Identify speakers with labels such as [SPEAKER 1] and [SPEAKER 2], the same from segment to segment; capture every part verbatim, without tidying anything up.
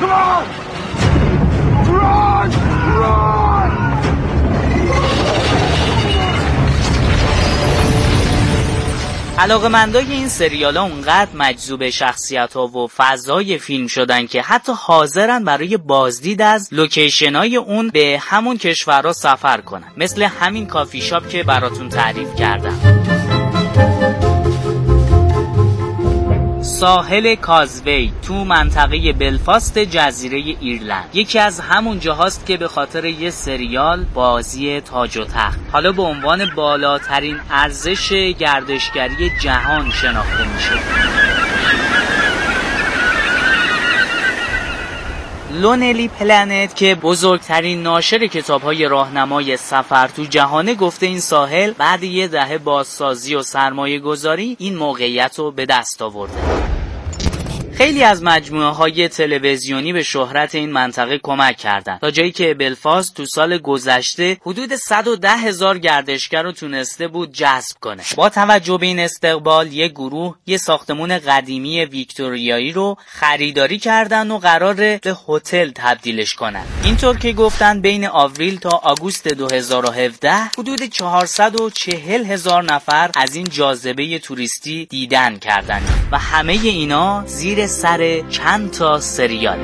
[SPEAKER 1] علاقه‌مندای این سریالا اونقدر مجذوب شخصیت‌ها و فضای فیلم شدن که حتی حاضرن برای بازدید از لوکیشن‌های اون به همون کشورها سفر کنن، مثل همین کافی شاپ که براتون تعریف کردم. ساحل کازوی تو منطقه بلفاست جزیره ایرلند یکی از همون جاهاست که به خاطر یه سریال بازی تاج و تخت حالا به عنوان بالاترین ارزش گردشگری جهان شناخته میشه. لونلی پلنت که بزرگترین ناشر کتاب‌های راهنمای سفر تو جهانه گفته این ساحل بعد یه دهه بازسازی و سرمایه گذاری این موقعیت رو به دست آورده. خیلی از مجموعه‌های تلویزیونی به شهرت این منطقه کمک کردند تا جایی که بلفاست تو سال گذشته حدود صد و ده هزار گردشگر رو تونسته بود جذب کنه. با توجه به این استقبال یک گروه یه ساختمون قدیمی ویکتوریایی رو خریداری کردن و قراره به هتل تبدیلش کنن. اینطور که گفتن بین آوریل تا آگوست دو هزار و هفده حدود چهارصد و چهل هزار نفر از این جاذبه توریستی دیدن کردن و همه اینا زیر سر چند تا سریاله.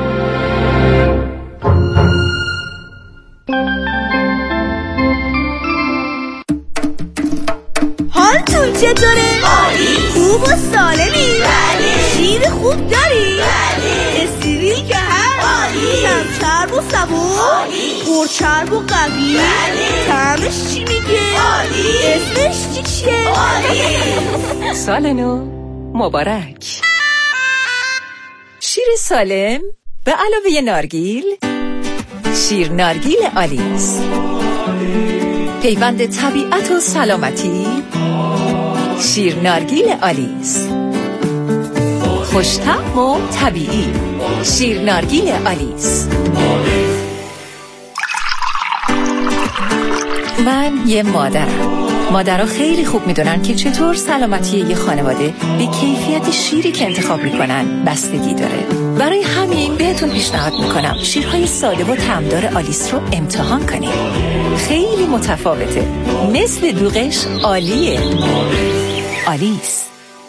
[SPEAKER 2] حالتون چطوره؟ عالی. خوب و سالمی؟ بله. شیر خوب داری؟ بله. استریل که هست؟ عالی. کم چرب و سبک؟ عالی. پرچرب و قوی؟ بله. طعمش چی میگه؟ عالی. اسمش چی چیه؟ عالی.
[SPEAKER 3] سال نو مبارک. شیر سالم به علاوه نارگیل، شیر نارگیل آلیس، پیوند طبیعت و سلامتی. شیر نارگیل آلیس، خوش‌طعم و طبیعی. شیر نارگیل آلیس. من یه مادرم. مادرها خیلی خوب میدونن که چطور سلامتی یه خانواده به کیفیت شیری که انتخاب میکنن بستگی داره. برای همین بهتون پیشنهاد میکنم شیرهای ساده و طعمدار آلیس رو امتحان کنید. خیلی متفاوته، مثل دوغش عالیه. آلیس.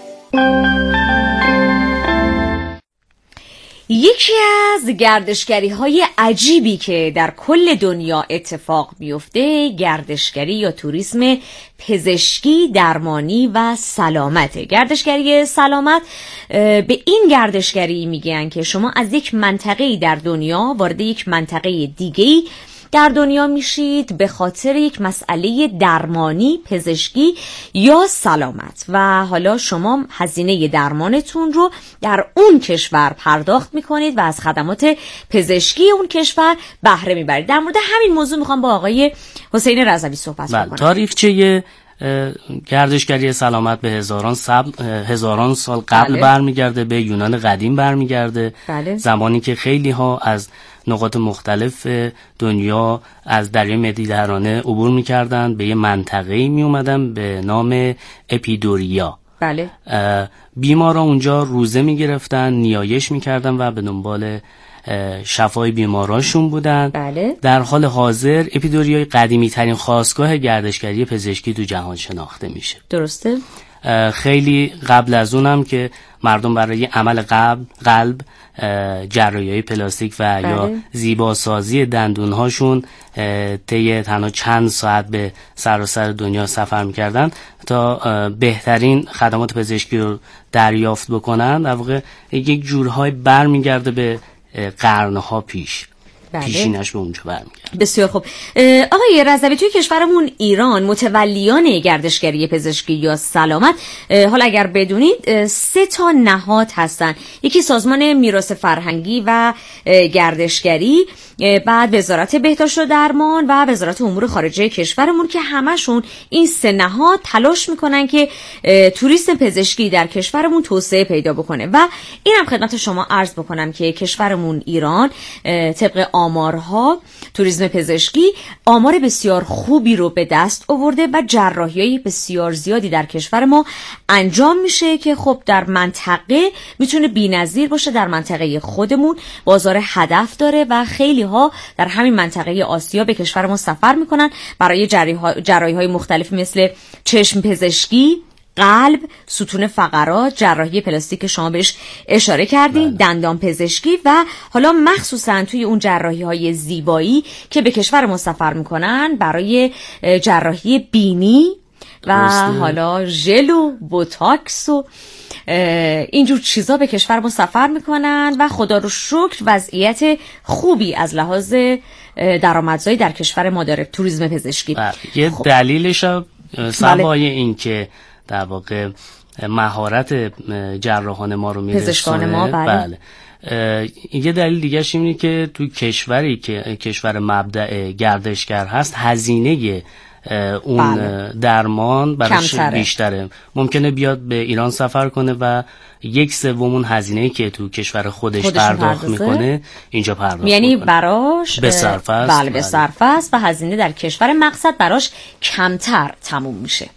[SPEAKER 4] یکی از گردشگری های عجیبی که در کل دنیا اتفاق میفته گردشگری یا توریسم پزشکی، درمانی و سلامته. گردشگری سلامت به این گردشگری میگن که شما از یک منطقه‌ای در دنیا وارد یک منطقه دیگه‌ای در دنیا میشید به خاطر یک مسئله درمانی، پزشکی یا سلامت و حالا شما هزینه درمانتون رو در اون کشور پرداخت میکنید و از خدمات پزشکی اون کشور بهره میبرید. در مورد همین موضوع میخوام با آقای حسین رضوی صحبت کنم.
[SPEAKER 5] تاریخچه گردشگری سلامت به هزاران, سب... هزاران سال قبل بله. برمیگرده، به یونان قدیم برمیگرده. بله. زمانی که خیلی ها از نقاط مختلف دنیا از دریای مدیترانه عبور میکردن، به یه منطقه‌ای میومدن به نام اپیدوریا.
[SPEAKER 4] بله.
[SPEAKER 5] بیمارا اونجا روزه میگرفتن، نیایش میکردن و به دنبال شفای بیماراشون بودن.
[SPEAKER 4] بله.
[SPEAKER 5] در حال حاضر اپیدوریای قدیمی ترین خاستگاه گردشگری پزشکی تو جهان شناخته میشه.
[SPEAKER 4] درسته.
[SPEAKER 5] خیلی قبل از اونم که مردم برای عمل قلب قلب جراحی‌های پلاستیک و بله. یا زیباسازی دندونهاشون طی تنها چند ساعت به سراسر دنیا سفر میکردن تا بهترین خدمات پزشکی رو دریافت بکنن. در واقع یک جورهای برمیگرده به قرنها پیش. بله. پیشینش به اونجا برمیگرده.
[SPEAKER 4] بسیار خوب. آقای رضوی، توی کشورمون ایران متولیان گردشگری پزشکی یا سلامت حالا اگر بدونید سه تا نهاد هستن. یکی سازمان میراث فرهنگی و گردشگری، بعد وزارت بهداشت و درمان و وزارت امور خارجه کشورمون که همشون این سه نهاد تلاش میکنن که توریسم پزشکی در کشورمون توسعه پیدا بکنه و اینم خدمت شما عرض بکنم که کشورمون ایران طبق آمارها توریسم پزشکی آمار بسیار خوبی رو به دست آورده و جراحی‌های بسیار زیادی در کشور ما انجام میشه که خب در منطقه میتونه بی‌نظیر باشه. در منطقه خودمون بازار هدف داره و خیلی ها در همین منطقه آسیا به کشور ما سفر میکنن برای جراحی‌های مختلف مثل چشم پزشکی، قلب، ستون فقرات، جراحی پلاستیک که شما بهش اشاره کردین، بله. دندان پزشکی و حالا مخصوصا توی اون جراحی‌های زیبایی که به کشور ما سفر میکنن برای جراحی بینی و درسته. حالا ژل و بوتاکس و اینجور چیزا به کشور ما سفر میکنن و خدا رو شکر وضعیت خوبی از لحاظ درآمدزایی در کشور ما داره توریسم پزشکی.
[SPEAKER 5] بله. یه خب. دلیلش سوای این که در واقع مهارت جراحان ما رو میرسونه،
[SPEAKER 4] پزشکان ما بله,
[SPEAKER 5] بله. یه دلیل دیگه‌ش اینه که تو کشوری که کشور مبدأ گردشگر هست هزینه اون بله. درمان براش بیشتره. ممکنه بیاد به ایران سفر کنه و یک سوم اون هزینه‌ای که تو کشور خودش, خودش پرداخت میکنه اینجا پرداخت
[SPEAKER 4] یعنی میکنه. براش
[SPEAKER 5] به صرفه است.
[SPEAKER 4] بله به صرفه است و هزینه در کشور مقصد براش کمتر تموم میشه.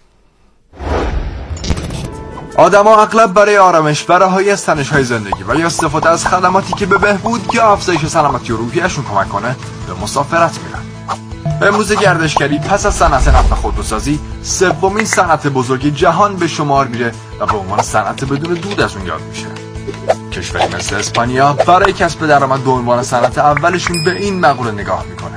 [SPEAKER 6] آدما اغلب برای آرامش، برای از تنش‌های زندگی و یا استفاده از خدماتی که به بهبود یا افزایش سلامتی روحیه‌شون کمک کنه به مسافرت میرن. امروز گردشگری پس از صنعت نفت و خودروسازی سومین صنعت بزرگ جهان به شمار میره و به عنوان صنعت بدون دود از اون یاد میشه. کشوری مثل اسپانیا برای کسب درآمد به عنوان صنعت اولشون به این مقوله نگاه میکنه.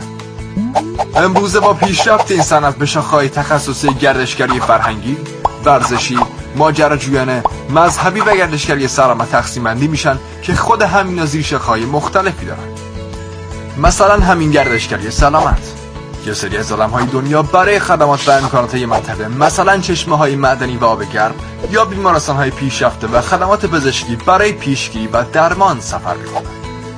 [SPEAKER 6] امروز با پیشرفت این صنعت به شاخه‌های تخصصی گردشگری فرهنگی، ورزشی، ماجراجویانه، مذهبی و گردشگری سلامت تقسیم بندی میشن که خود همینا زیر شاخه‌های مختلفی دارن. مثلا همین گردشگری سلامت یه سری از عالم‌های دنیا برای خدمات و امکانات یه منطقه، مثلا چشمه‌های معدنی و آب گرم یا بیمارستان‌های پیشرفته و خدمات پزشکی برای پیشگیری و درمان سفر می‌کنن.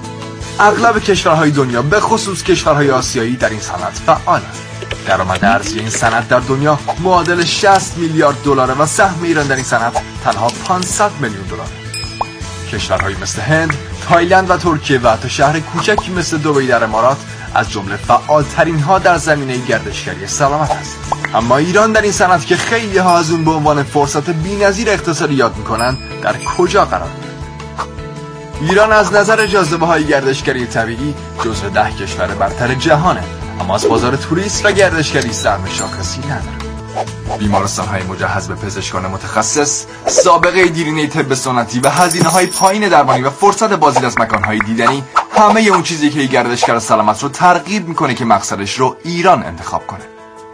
[SPEAKER 6] اغلب کشورهای دنیا به خصوص کشورهای آسیایی در این صنعت فعالن. درآمد ارزی این صنعت در دنیا معادل شصت میلیارد دلاره و سهم ایران در این صنعت تنها پانصد میلیون دلاره. کشورهایی مثل هند، تایلند و ترکیه و حتی شهر کوچکی مثل دبی در امارات از جمله فعالترین ها در زمینه گردشگری سلامت است. اما ایران در این صنعت که خیلی ها از اون به عنوان فرصت بی‌نظیر اقتصادی یاد میکنن در کجا قرار داره؟ ایران از نظر جاذبه های گردشگری طبیعی جزو ده کشور برتر جهانه، اما از بازار توریست و گردشگری سهم شاخصی نداره. بیمارستان‌های مجهز به پزشکان متخصص، سابقه دیرینه طب سنتی و هزینه‌های پایین درمانی و فرصت بازدید از مکان‌های دیدنی همه اون چیزی که گردشگر سلامت رو ترغیب میکنه که مقصدش رو ایران انتخاب کنه.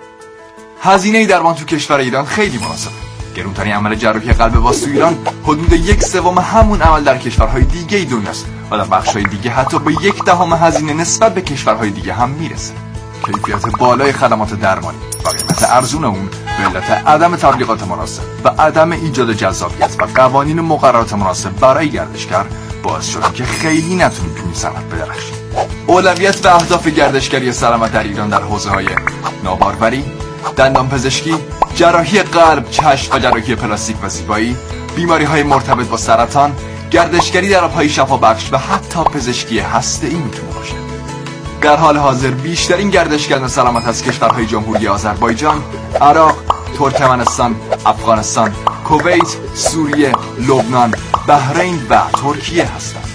[SPEAKER 6] هزینه درمان تو کشور ایران خیلی مناسبه. گرونترین عمل جراحی قلب باز تو ایران حدود یک سوم همون عمل در کشورهای دیگه دنیاست و در بخش‌های دیگه حتی به یک دهم هزینه نسبت به کشورهای دیگه هم میرسه. کیفیت بالای خدمات درمانی و قیمت ارزون اون به علت عدم تبلیغات مناسب و عدم ایجاد جذابیت و قوانین و مقررات مناسب برای گردشگر باعث شده که خیلی نتونیم تو این صنعت بدرخشیم. اولویت و اهداف گردشگری سلامت در ایران در حوزه‌های ناباروری، دندان پزشکی، جراحی قلب، چشم و جراحی پلاستیک و زیبایی، بیماری‌های مرتبط با سرطان، گردشگری در آب‌های شفابخش و حتی پزشکی هسته‌ای میتونه باشه. در حال حاضر بیشترین گردشگران سلامت از کشورهای جمهوری آذربایجان، عراق، ترکمنستان، افغانستان، کویت، سوریه، لبنان، بحرین و ترکیه هستند.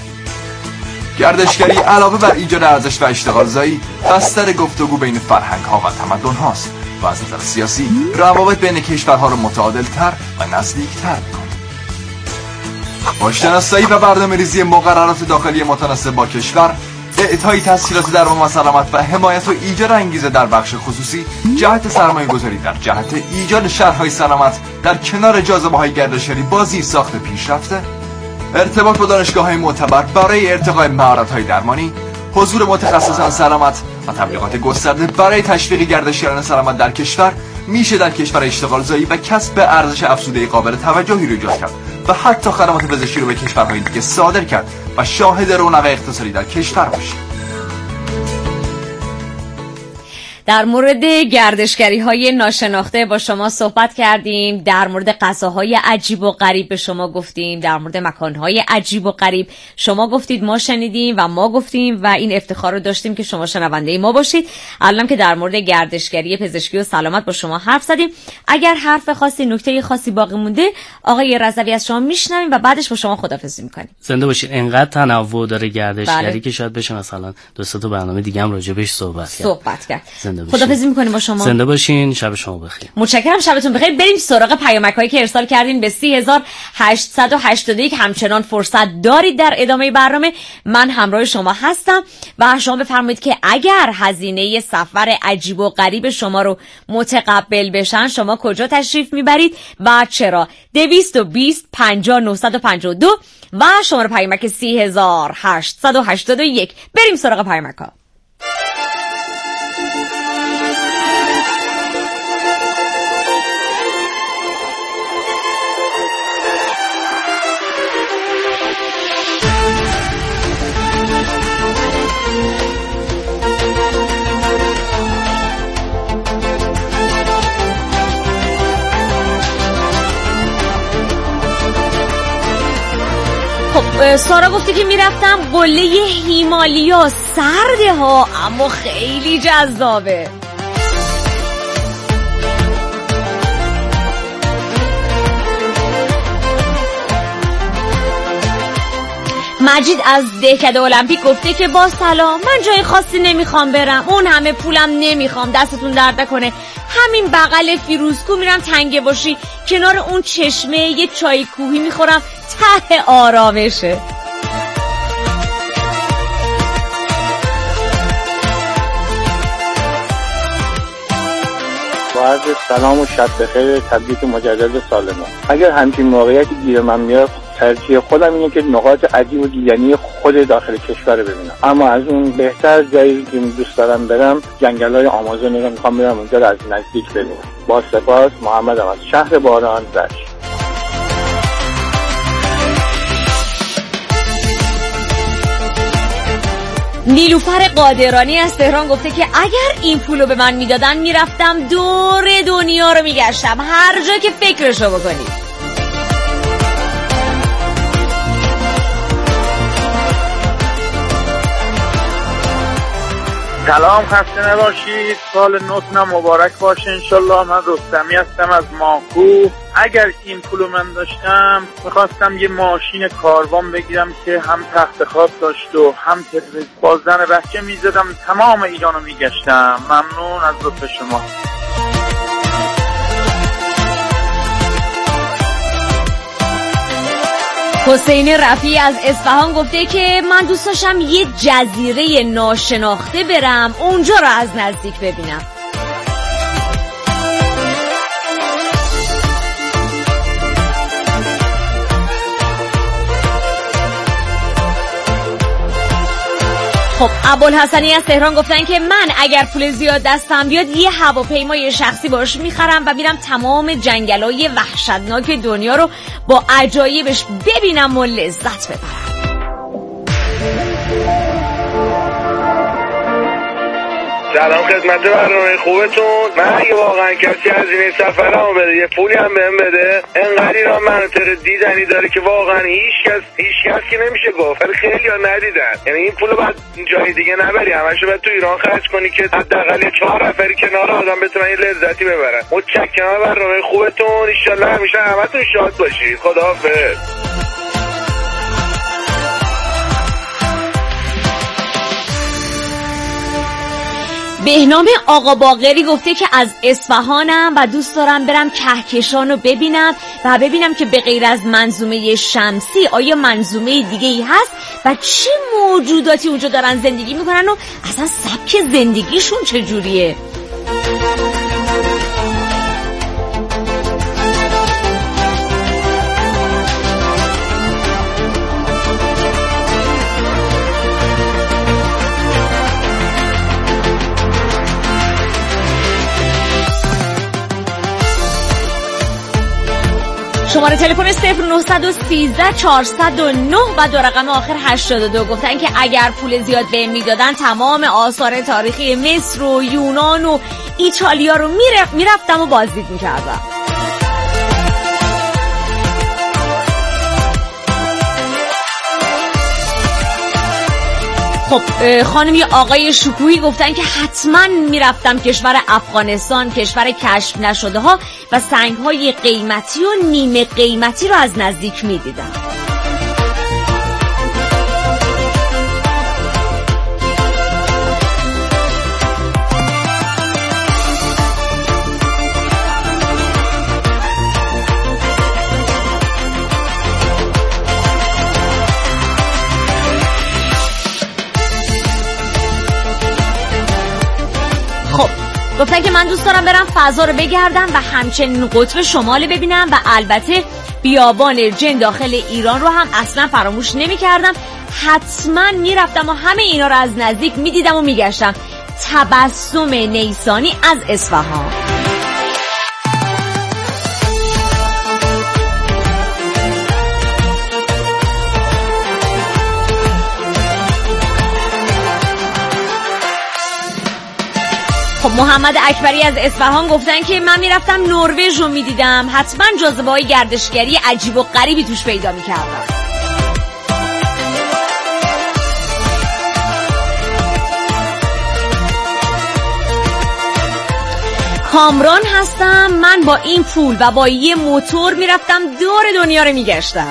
[SPEAKER 6] گردشگری علاوه بر ایجاد ارزش و اشتغالزایی بستر گفتگو بین فرهنگ‌ها و تمدن‌هاست و از نظر سیاسی روابط بین کشورها را متعادل‌تر و نزدیک‌تر می‌کند. با شناسایی و برنامه‌ریزی مقررات داخلی متناسب با کشور، اعطای تسهیلات درمان و سلامت و حمایت و ایجاد انگیزه در بخش خصوصی، جهت سرمایه گذاری در جهت ایجاد شهرهای سلامت در کنار جاذبه‌های گردشگری با زیرساخت پیشرفته، ارتباط با دانشگاه‌های معتبر برای ارتقای مهارت‌های درمانی، حضور متخصصان سلامت و تبلیغات گسترده برای تشویق گردشگران سلامت در کشور میشه در کشور اشتغالزایی و کسب ارزش افزوده قابل توجهی رو ایجاد کرد و حتی خدمات پزشکی رو به کشورهای دیگه صادر کرد و شاهد رونق اقتصادی در کشور باشیم.
[SPEAKER 4] در مورد گردشگری های ناشناخته با شما صحبت کردیم، در مورد غذاهای عجیب و غریب به شما گفتیم، در مورد مکانهای عجیب و غریب شما گفتید، ما شنیدیم و ما گفتیم و این افتخار رو داشتیم که شما شنونده ما باشید. الان که در مورد گردشگری پزشکی و سلامت با شما حرف زدیم، اگر حرف خاصی، نکته خاصی باقی مونده آقای رضوی از شما میشنویم و بعدش با شما خداحافظی میکنیم.
[SPEAKER 5] زنده باشید. انقدر تنوع داره گردشگری
[SPEAKER 4] بله.
[SPEAKER 5] که شاید بشه مثلا دو سه تا برنامه دیگه هم راجع بهش صحبت کرد.
[SPEAKER 4] صحبت کرد.
[SPEAKER 5] زنده باشید.
[SPEAKER 4] خداحافظی میکنیم با شما.
[SPEAKER 5] زنده باشین. شب شما بخیر.
[SPEAKER 4] متشکرم. شبتون بخیر. بریم سراغ پیامک‌هایی که ارسال کردین به سی هزار هشتصد و هشتاد و یک. همچنان فرصت دارید در ادامه برنامه. من همراه شما هستم و شما بفرمایید که اگر هزینه سفر عجیب و غریب شما رو متقبل بشن شما کجا تشریف میبرید و چرا؟ دویست و بیست پنجاه نهصد و پنجاه و دو و شماره پیامک سی هزار هشتصد و هشتاد و یک. بریم سراغ پیامک‌ها. سارا گفته که میرفتم قله هیمالیا، سرده ها اما خیلی جذابه. مجید از دهکده المپیک گفته که با سلام، من جای خاصی نمیخوام برم، اون همه پولم نمیخوام، دستتون درد نکنه، همین بغل فیروزکو میرم تنگه باشی کنار اون چشمه یه چای کوهی میخورم، ته آرامشه.
[SPEAKER 7] با عرض سلام و شب بخیر، تبریک مجدد سال نو. اگر همچین موقعیتی گیر من میاد، ترجیح خودم اینه که نقاط عجیب و دیدنی خود داخل کشور رو ببینم، اما از اون بهتر جایی که دوست دارم برم جنگل‌های آمازون رو میخوام برم اونجا رو از نزدیک ببینم. با سپاس. محمد از شهر باران رشت.
[SPEAKER 4] نیلوفر قادرانی از تهران گفته که اگر این پولو به من میدادن میرفتم دور دنیا رو میگشتم، هر جا که فکرشو بکنی.
[SPEAKER 8] سلام، خسته نباشید، سال نوتونم مبارک باشه انشالله. من رستمی هستم از ماکو. اگر این پولو من داشتم میخواستم یه ماشین کاروان بگیرم که هم تخت خواب داشت و هم تلویزیون، با زن بچه میزدم تمام ایرانو میگشتم. ممنون از لطف شما.
[SPEAKER 4] حسین رفیعی از اصفهان گفته که من دوست داشتم یه جزیره ناشناخته برم، اونجا رو از نزدیک ببینم. خب ابوالحسنی از تهران گفتن که من اگر پول زیاد دستم بیاد یه هواپیمای شخصی باش میخرم و میرم تمام جنگلای وحشتناک دنیا رو با عجایبش ببینم و لذت ببرم.
[SPEAKER 9] سلام خدمت برنامه خوبتون. من اگه واقعا کسی از این سفرمو بده یه پولی هم بهم بده، انقدر ایران مناطق دیدنی داره که واقعا هیچ کس هیچ کس که نمیشه گفت، ولی خیلی‌ها ندیدن. یعنی این پولو بعد جای دیگه نبری، همشو باید تو ایران خرج کنی که حداقل چهار نفری کنار آدم بتونن یه لذتی ببرن. متشکرم برنامه خوبتون، ان شاءالله همیشه همتون شاد باشید. خداحافظ.
[SPEAKER 4] بهنام آقا باقری گفته که از اصفهانم و دوست دارم برم کهکشان رو ببینم و ببینم که به غیر از منظومه شمسی آیا منظومه دیگه ای هست و چه موجوداتی اونجا دارن زندگی میکنن و اصلا سبک زندگیشون چجوریه. شماره تلفن صفر نه یک سه چهارصد و نه و دو رقم آخر هشتاد و دو. گفتن که اگر پول زیاد بهم میدادن تمام آثار تاریخی مصر و یونان و ایتالیا رو میرفتم و بازدید میکردم. خب خانم یا آقای شکوهی گفتن که حتما میرفتم کشور افغانستان، کشور کشف نشده ها و سنگ های قیمتی و نیمه قیمتی رو از نزدیک میدیدم. گفتن که من دوست دارم برم فضا رو بگردم و همچنین قطب شمال ببینم و البته بیابان جن داخل ایران رو هم اصلا فراموش نمی کردم. حتما می رفتم و همه اینا رو از نزدیک می دیدم و می گشتم. تبسم نیسانی از اصفهان. خب محمد اکبری از اصفهان گفتن که من میرفتم نروژ رو میدیدم، حتما جاذبه های گردشگری عجیب و غریبی توش پیدا میکردم. کامران هستم، من با این پول و با یه موتور میرفتم دور دنیا رو میگشتم.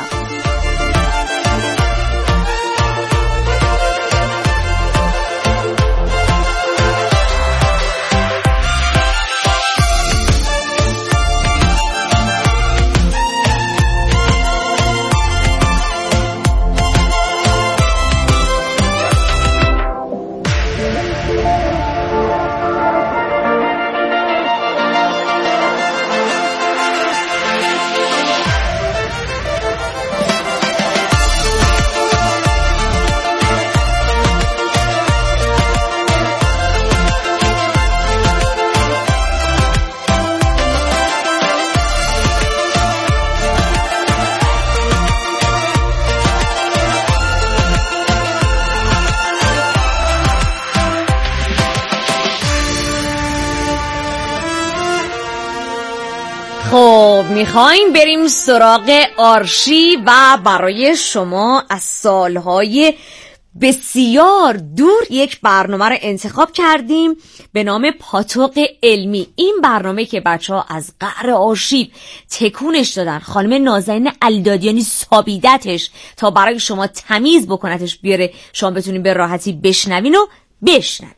[SPEAKER 4] خب میخوایم بریم سراغ آرشیو و برای شما از سالهای بسیار دور یک برنامه رو انتخاب کردیم به نام پاتوق علمی. این برنامه که بچه ها از قعر آرشیو تکونش دادن، خانم نازنین علیدادیانی سابیدتش تا برای شما تمیز بکنتش بیاره، شما بتونین به راحتی بشنوین و بشنوین.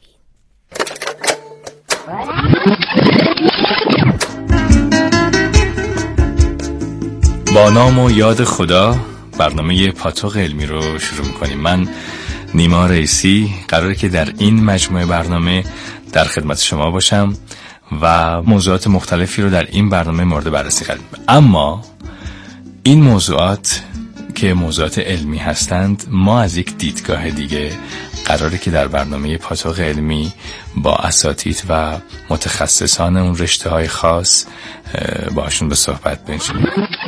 [SPEAKER 10] با نام و یاد خدا برنامه پاتوق علمی رو شروع میکنیم. من نیما رئیسی قراره که در این مجموعه برنامه در خدمت شما باشم و موضوعات مختلفی رو در این برنامه مورد بررسی قرار بدم. اما این موضوعات که موضوعات علمی هستند، ما از یک دیدگاه دیگه قراره که در برنامه پاتوق علمی با اساتید و متخصصان اون رشته های خاص باشون به صحبت بنشینیم.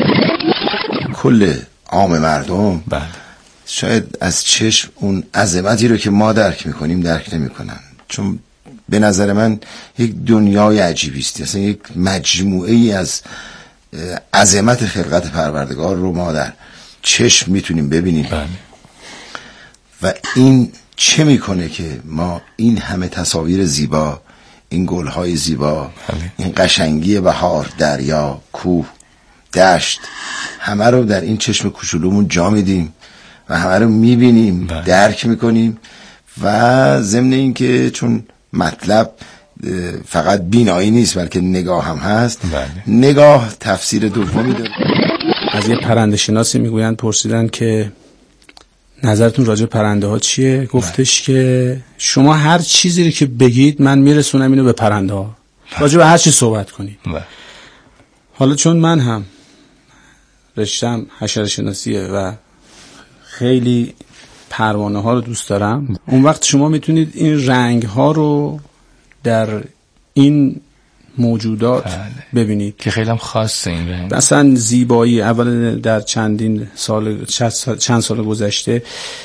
[SPEAKER 11] کل عام مردم
[SPEAKER 10] بله.
[SPEAKER 11] شاید از چشم اون عظمتی رو که ما درک میکنیم درک نمیکنن، چون به نظر من یک دنیای عجیبی است، اصلا یک مجموعه ای از عظمت خلقت پروردگار رو ما در چشم میتونیم ببینیم.
[SPEAKER 10] بله.
[SPEAKER 11] و این چه میکنه که ما این همه تصاویر زیبا، این گلهای زیبا،
[SPEAKER 10] بله.
[SPEAKER 11] این قشنگی بهار، دریا، کوه، دشت، همه رو در این چشم کوچولومون جا میدیم و همه رو میبینیم، بله. درک میکنیم و ضمن این که چون مطلب فقط بینایی نیست بلکه نگاه هم هست،
[SPEAKER 10] بله.
[SPEAKER 11] نگاه تفسیر دومی داره.
[SPEAKER 12] از یه پرنده شناسی میگویند، پرسیدن که نظرتون راجع پرنده ها چیه؟ گفتش که شما هر چیزی رو که بگید من میرسونم اینو به پرنده ها، راجع به هر چی صحبت کنید. حالا چون من هم رشتم حشره شناسیه و خیلی پروانه ها رو دوست دارم، اون وقت شما میتونید این رنگ ها رو در این موجودات بله. ببینید
[SPEAKER 10] که خیلی هم خاصه این رنگ.
[SPEAKER 12] مثلا زیبایی اول در چندین سال چند سال گذشته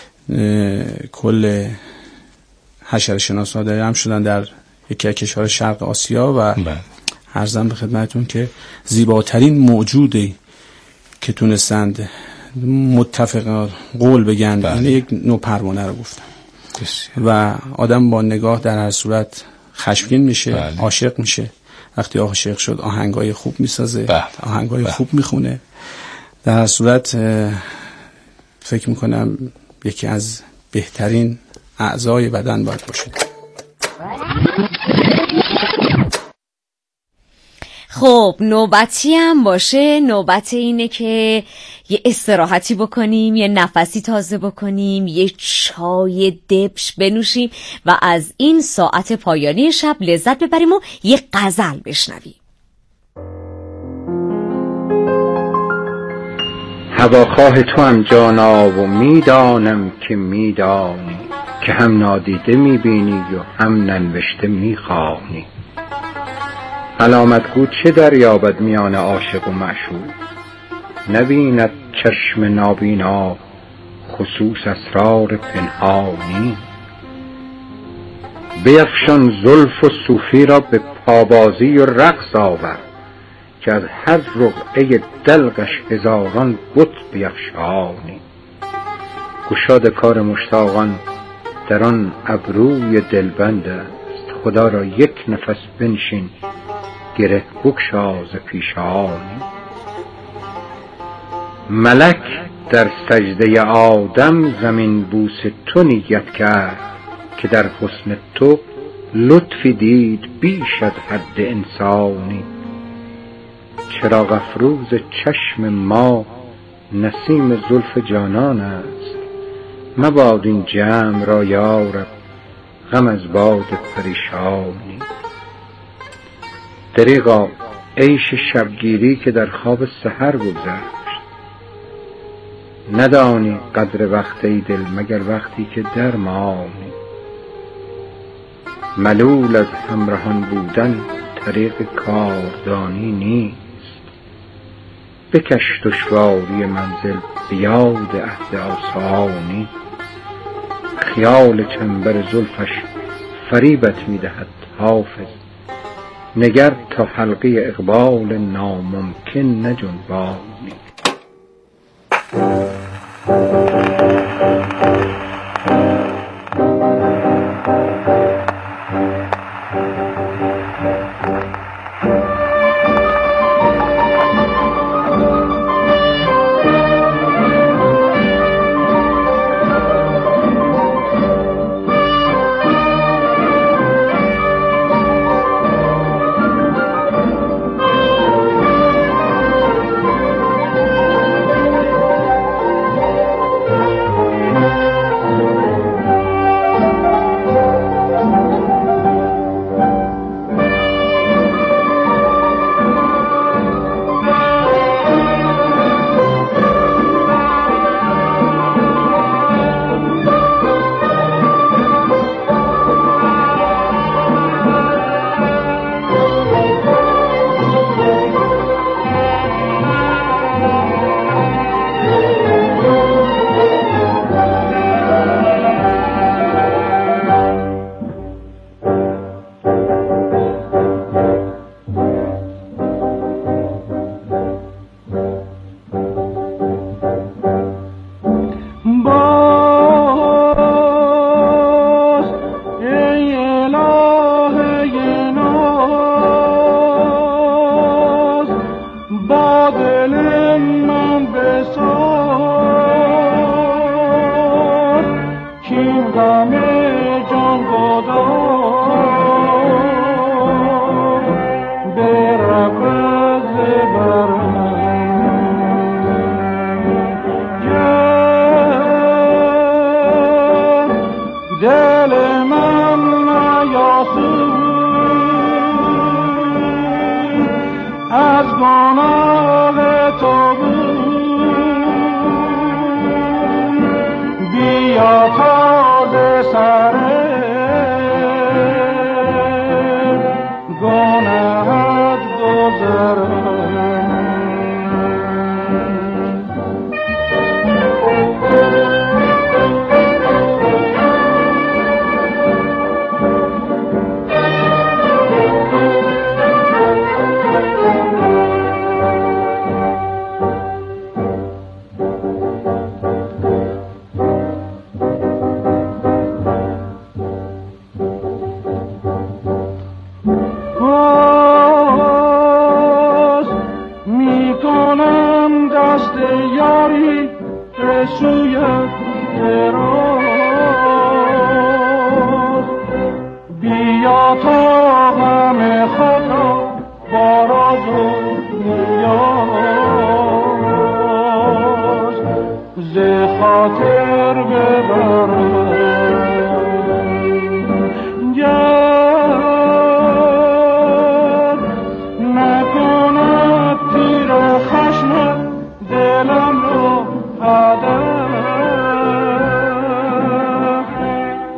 [SPEAKER 12] کل حشره شناسا داریم شدن در یکی از کشورهای شرق آسیا و بله. عرضم به خدمتتون که زیباترین موجودی که تونستند متفق قول بگن بله. یعنی یک نوع پروانه رو گفتن بسیار. و آدم با نگاه در هر صورت خشمگین میشه بله. عاشق میشه. وقتی عاشق شد آهنگای خوب میسازه بله. آهنگای بله. خوب میخونه. در هر صورت فکر میکنم یکی از بهترین اعضای بدن باید باشه.
[SPEAKER 4] خب نوبتی هم باشه، نوبت اینه که یه استراحتی بکنیم، یه نفسی تازه بکنیم، یه چای دبش بنوشیم و از این ساعت پایانی شب لذت ببریم و یه غزل بشنویم.
[SPEAKER 13] هواخواه تو هم جانا و میدانم که میدانی که هم نادیده میبینی و هم ننوشته میخوانی. علامت گو چه دریابد میان عاشق و معشوق، نبیند چشم نابینا خصوص اسرار پنهانی. بیفشان زلف و صوفی را به پابازی و رقص آور که از هر رقعه دلقش هزاران بت بیفشانی. گشاد کار مشتاقان در آن ابروی دلبند است، خدا را یک نفس بنشین گره بگشا ز پیشانی. ملک در سجده آدم زمین بوس تو نیت کرد که در حسن تو لطفی دید بیش از حد انسانی. چراغ افروز چشم ما نسیم زلف جانان است، مباد این جمع را یارب غم از باد پریشانی. دریغا عیش شبگیری که در خواب سحر گذشت، ندانی قدر وقت ای دل مگر وقتی که در مانی. ملول از همراهان بودن طریق کاردانی نیست، بکش دشواری منزل بیاد عهد آسانی. خیال چنبر زلفش فریبت میدهد حافظ، نگر تا حلقه اقبال ناممکن نجنبانی. از گناه تو بیا تازه سر گناه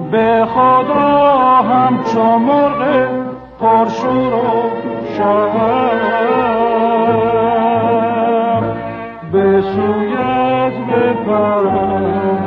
[SPEAKER 14] به خدا همچو مرغ پرشور و شهر به سویت بپرم.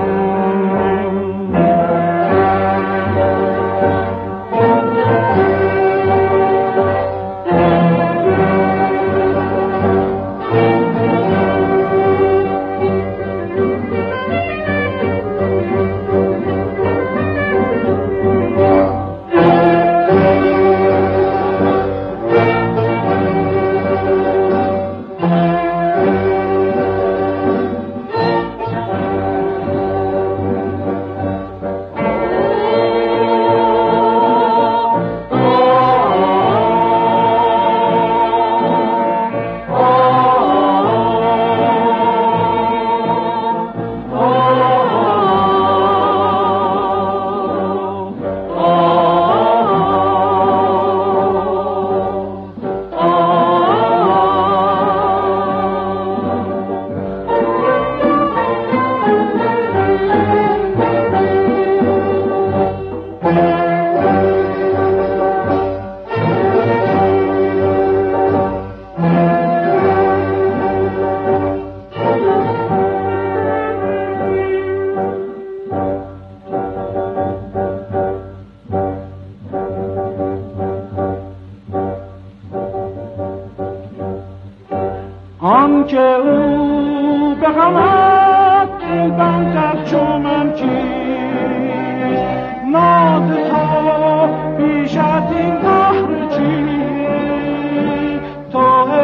[SPEAKER 14] آن که او به غمت بندد چو من کیست، ناز تو بیش از این بحر چیست، تو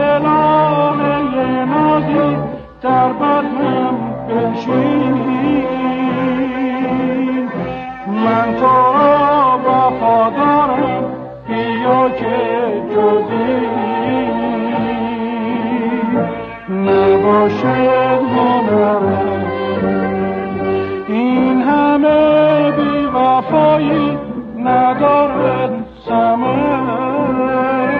[SPEAKER 14] الهه نازی در بزمم بنشین، من تو را وفادارم بیا که جزی نباشد هنرم. این همه بی وفایی ندارد ثمر،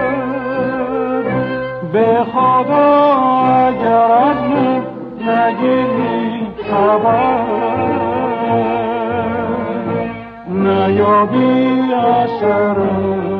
[SPEAKER 14] به خدا اگر از من نگیری خبر، نیابی اثرم.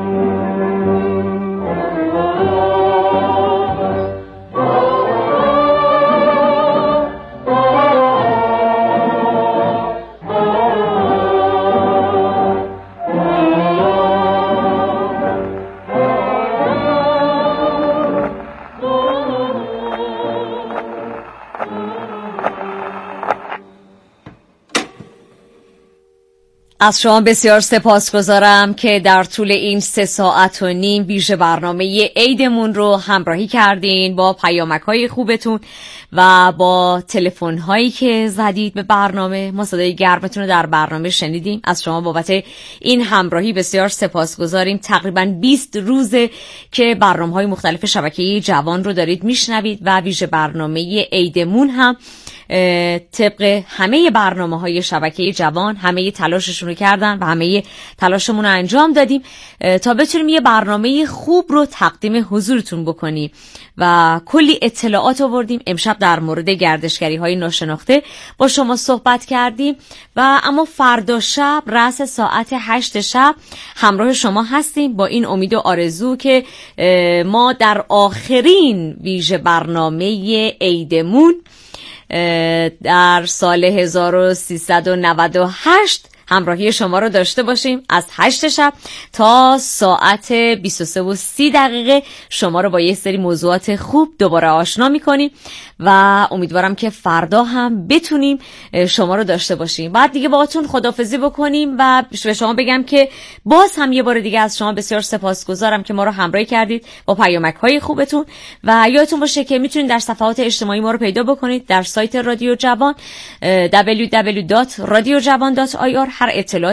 [SPEAKER 4] از شما بسیار سپاسگزارم که در طول این سه ساعت و نیم ویژه برنامه عیدمون رو همراهی کردین با پیامک‌های خوبتون و با تلفن‌هایی که زدید به برنامه. ما صدای گرمتون رو در برنامه شنیدیم. از شما بابت این همراهی بسیار سپاسگزاریم. تقریباً بیست روزه که برنامه‌های مختلف شبکه جوان رو دارید میشنوید و ویژه برنامه عیدمون هم طبق همه برنامه‌های شبکه جوان همه تلاششون رو کردن و همه تلاشمون رو انجام دادیم تا بتونیم یه برنامه خوب رو تقدیم حضورتون بکنیم و کلی اطلاعات آوردیم. امشب در مورد گردشگری‌های ناشناخته با شما صحبت کردیم و اما فردا شب رأس ساعت هشت شب همراه شما هستیم با این امید و آرزو که ما در آخرین ویژه برنامه عیدمون در سال هزار و سیصد و نود و هشت همراهی شما رو داشته باشیم. از هشت شب تا ساعت بیست و سه و سی دقیقه شما رو با یه سری موضوعات خوب دوباره آشنا میکنیم و امیدوارم که فردا هم بتونیم شما رو داشته باشیم. بعد دیگه باهاتون خداحافظی بکنیم و به شما بگم که باز هم یه بار دیگه از شما بسیار سپاسگزارم که ما رو همراهی کردید با پیامک‌های خوبتون و یادتون باشه که میتونید در صفحات اجتماعی ما رو پیدا بکنید در سایت رادیو جوان دبلیو دبلیو دبلیو دات رادیو جوان دات آی آر. هر اطلاعات